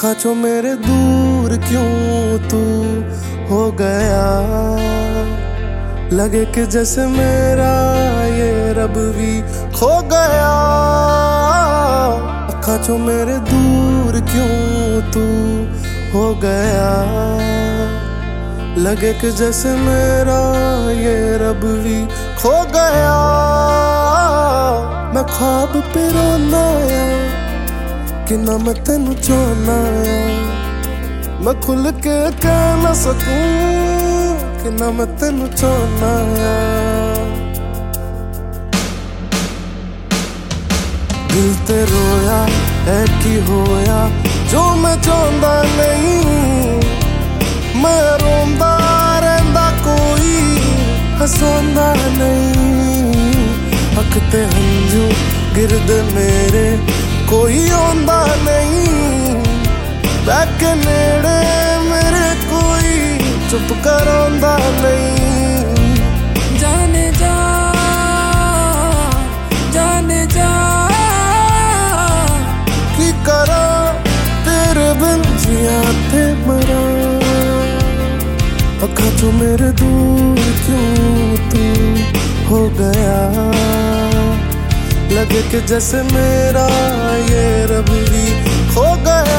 अखा चो मेरे दूर क्यों तू हो गया। लगे कि जैसे मेरा ये रब भी खो गया। अखा चो मेरे दूर क्यों तू हो गया। लगे कि जैसे मेरा ये रब भी खो गया। मैं ख्वाब पे रोना कि ना मैं तेनू चाहना। मैं खुल के कह ना सकूं कि ना मैं तेनू चाहना। दिल ते रोया है कि होया जो मैं चाहता नहीं। मैं रोंदा रहंदा कोई हसांदा नहीं। अख ते हंझू गिरदे मेरे कोई आंदा नहीं। बैठ के नेड़े मेरे कोई चुप करांदा नहीं। जाने जा जाने जा की करा तेरे बिन जिया ते मरा। अखा चो मेरे दूर क्यों तू हो गया। लगे कि जैसे मेरा ये रब भी खो गया।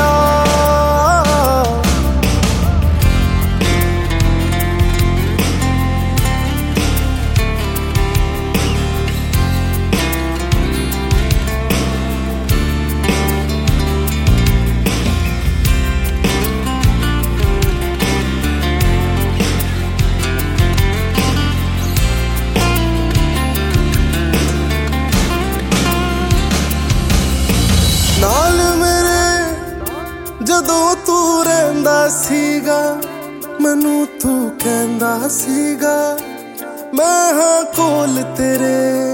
नाल मेरे जदों तू रहंदा सीगा मैनू तू कहंदा सीगा मैं हाँ कोल तेरे।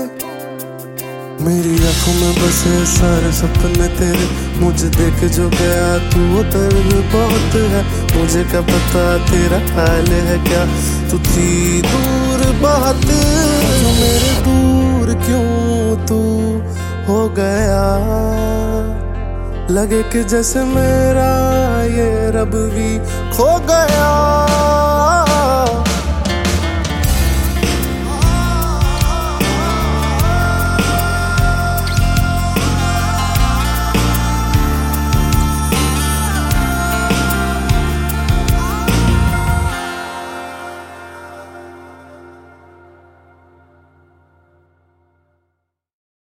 मेरी आंखों में बसे सारे सपने तेरे। मुझे देख जो गया तू दर्द बहुत है। मुझे क्या पता तेरा हाल है क्या तू थी दूर बहुत। जो मेरे दूर क्यों तू हो गया। लगे कि जैसे मेरा ये रब भी खो गया।